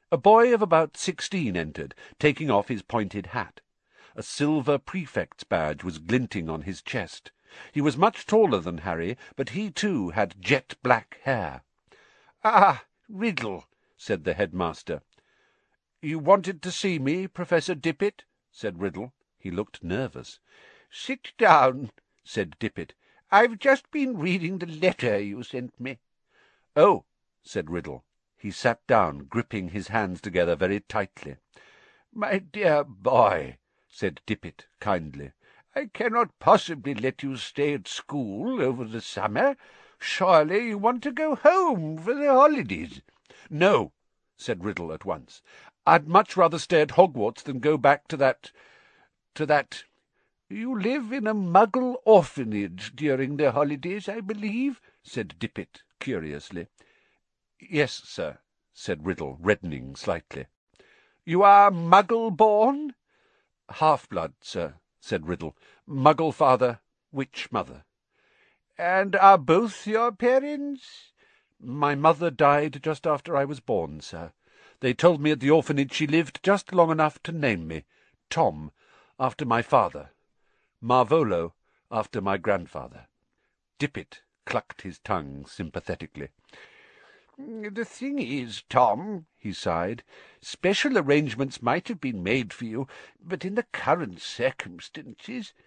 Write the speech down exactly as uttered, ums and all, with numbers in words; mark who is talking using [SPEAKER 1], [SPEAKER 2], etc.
[SPEAKER 1] A boy of about sixteen entered, taking off his pointed hat. A silver prefect's badge was glinting on his chest. He was much taller than Harry, but he too had jet-black hair. "Ah, Riddle," said the headmaster. "You wanted to see me, Professor Dippet?" said Riddle. He looked nervous. "Sit down," said Dippet. "I've just been reading the letter you sent me." "Oh," said Riddle. He sat down, gripping his hands together very tightly. "My dear boy," said Dippet kindly, "I cannot possibly let you stay at school over the summer. Surely you want to go home for the holidays." "No," said Riddle at once. "I'd much rather stay at Hogwarts than go back to that... to that—" "You live in a Muggle orphanage during the holidays, I believe?" said Dippet curiously. "Yes, sir," said Riddle, reddening slightly. "You are Muggle-born?" "Half-blood, sir," said Riddle. "Muggle father, witch mother." "And are both your parents—" "My mother died just after I was born, sir. They told me at the orphanage she lived just long enough to name me Tom, after my father; Marvolo, after my grandfather." Dippet clucked his tongue sympathetically. "The thing is, Tom," he sighed, "special arrangements might have been made for you, but in the current circumstances